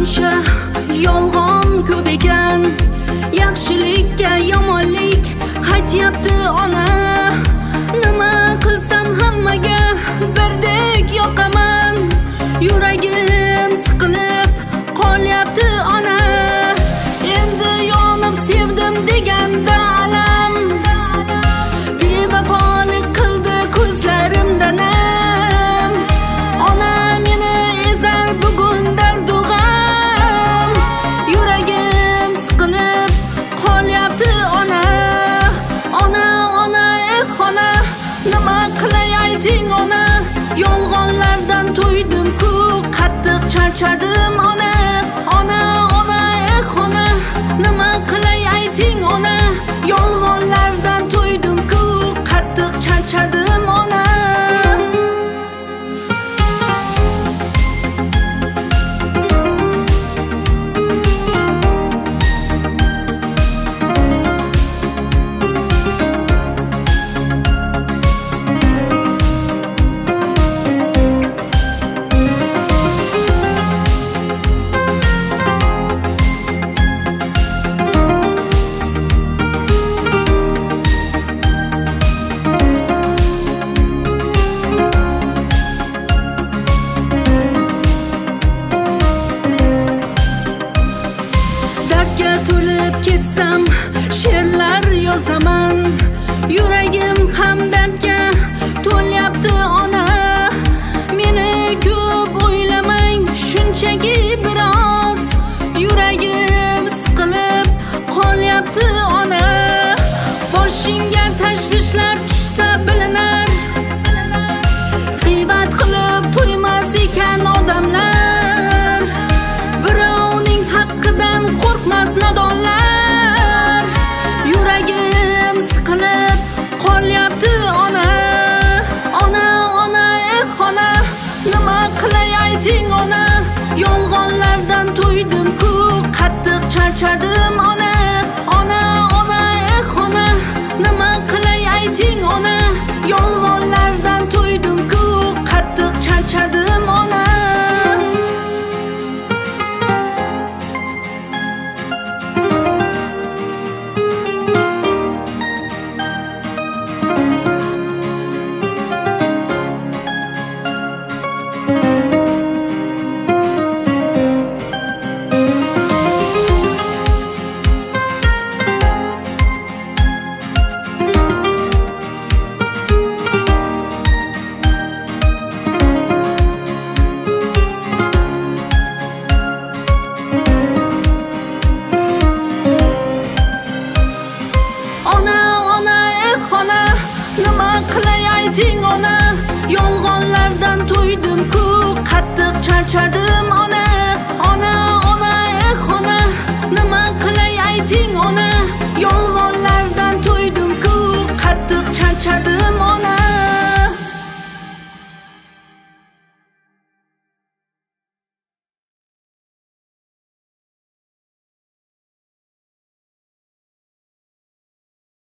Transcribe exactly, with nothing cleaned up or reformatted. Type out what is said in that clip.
shuncha yolg'on ko'p ekan, yaxshilikka yomonlik qaytyapti ona. Nima qilsam hammaga birdek yoqaman, yuragim siqilib qolyapti ona. Endi yonib sevdim deganda alam, bevafolik qildi ko'zlarimda nam. Ona meni ezar bugun dardu g'am, yuragim siqilib qolyapti ona. Ona, ona, eh ona, nima qilay ayting ona. Yolg'onlardan to'ydim-ku, qattiq charchadim ona. Ona, ona, eh ona, nima qilay ayting ona. Yolg'onlardan to'ydim-ku, qattiq charchadim ona. To'lib ketsam she'rlar yozaman, yuragim ham dardga to'lyapti ona. Meni ko'p o'ylamang, shunchaki biroz, yuragim siqilib qolyapti ona. Boshingga tashvishlar tushsa bilinar, g'iybat qilib to'ymas ekan odamlar. Birovning haqqidan qo'rqmas nodonlar, yuragim siqilib qolyapti ona. Ona, ona, eh ona, nima qilay ayting ona. Yolg'onlardan to'ydim-ku, qattiq charchadim ona. Ona, ona, eh ona, nima qilay ayting ona. Yolg'onlardan to'ydim-ku, qattiq charchadim ona. Yolg'onlardan to'ydim-ku, qattiq charchadim